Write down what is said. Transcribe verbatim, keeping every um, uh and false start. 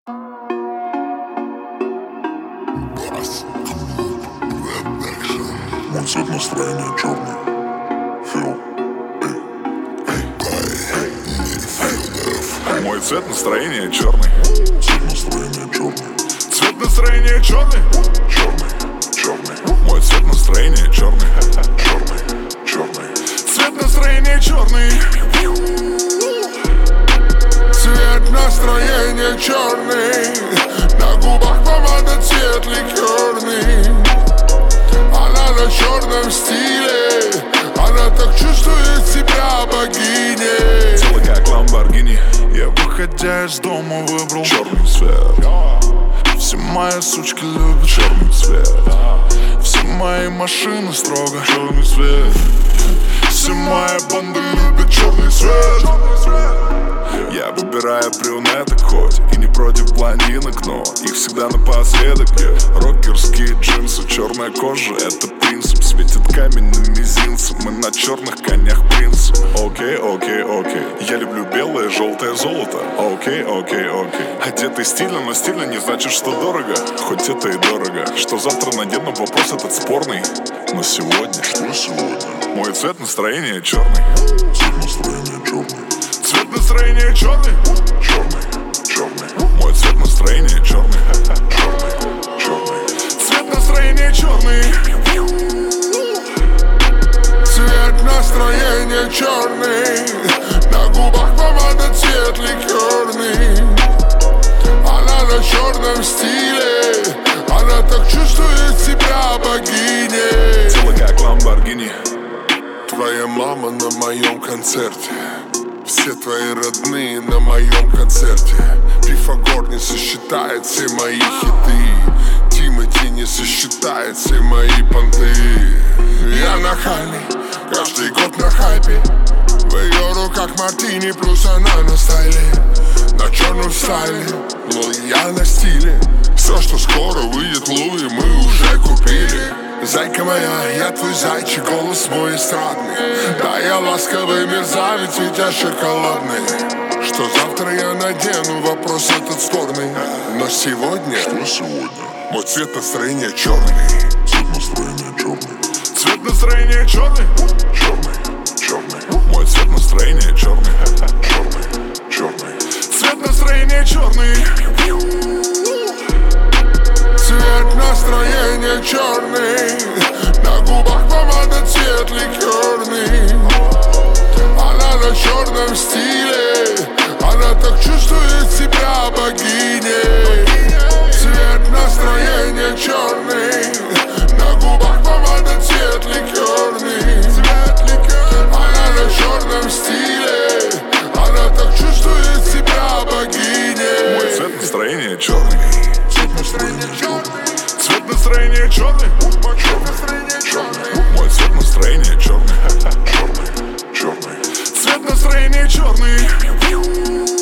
Мой цвет настроения черный. Фил. Мой цвет настроения черный. Цвет настроения черный. Цвет настроения черный. Черный. Черный. Мой цвет настроения черный. Черный. Черный. Цвет настроения черный. Цвет настроения черный. На губах помада, цвет ликерный. Она на черном стиле. Она так чувствует себя богиней. Тело как Ламборгини. Я, выходя из дома, выбрал Черный цвет. Все мои сучки любят Черный цвет. Все мои машины строго Черный цвет. Все мои банды любят черный цвет. Я выбираю брюнеток хоть и не против блондинок, но их всегда напоследок. Рокерские джинсы, черная кожа — это принцип. Светит камень на мизинце, мы на черных конях принцы. Окей, окей, окей. Я люблю белое, желтое золото. Окей, окей, окей. Одетый стильно, но стильно не значит, что дорого. Хоть это и дорого. Что завтра надену, вопрос этот спорный. Но сегодня, Что сегодня? мой цвет настроения черный. Цвет настроения черный. Цвет настроения черный. Черный. Черный. Мой цвет настроения черный. Черный. Черный. Цвет настроения черный. Цвет настроения черный. На губах помада, цвет ликерный. Она на черном стиле. Она так чувствует себя богиней. Тело как Ламборгини. Твоя мама на моем концерте. Все твои родные на моем концерте. Пифагор не сосчитает все мои хиты. Тимати не сосчитает все мои понты. Я нахальный, каждый год на хайпе. В ее руках мартини, плюс она на стайле. На черном стайле, но я на стиле. Все, что скоро выйдет в Луи, мы уже купили. Зайка моя, я твой зайчик, голос мой эстрадный. Да, я ласковый мерзавец, ведь я шоколадный. Что завтра я надену, вопрос этот спорный. Но сегодня, Что сегодня? мой цвет настроения черный. Цвет настроения черный. Цвет настроения черный. Черный. Черный. Мой цвет настроения черный. Черный. Черный. Цвет настроения черный. Цвет настроения черный. На губах помада, цвет ликерный. Она на черном стиле. Она так чувствует себя богиней. Цвет настроения черный. На губах помада, цвет ликерный. Она на черном стиле. Она так чувствует себя богиней. Мой цвет настроения черный. Цвет настроения черный. Цвет настроения черный. Черный. Мой цвет настроения черный. Черный. Черный. Цвет настроения черный.